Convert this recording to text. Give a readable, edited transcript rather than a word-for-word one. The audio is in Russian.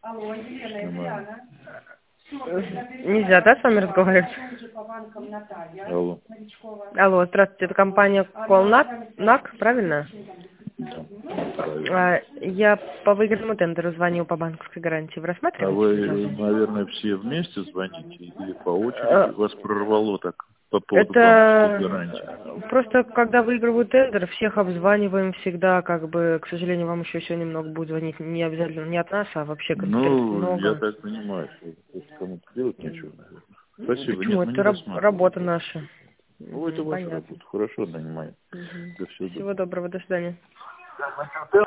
Нормально. Нельзя, да, с вами разговаривать? Алло. Алло, здравствуйте, это компания Колнак, правильно? Да, правильно. Я по выигранному тендеру звоню по банковской гарантии. Вы А рассматриваете вы, предложение? наверное, все вместе звоните или по очереди? Вас прорвало так по поводу банковской Это гарантии? просто, когда выигрывают тендер, всех обзваниваем всегда, как бы, к сожалению, вам еще сегодня много будет звонить, не обязательно не от нас, а вообще конкурентов Ну, я много. так понимаю, что просто кому-то делать нечего, наверное. Спасибо. Почему? Нет, мы не Это рассматриваем. работа наша. Ну, это ваша Понятно. работа. Хорошо, нанимаем. Мгм. Да, всего доброго. Всего доброго, до свидания.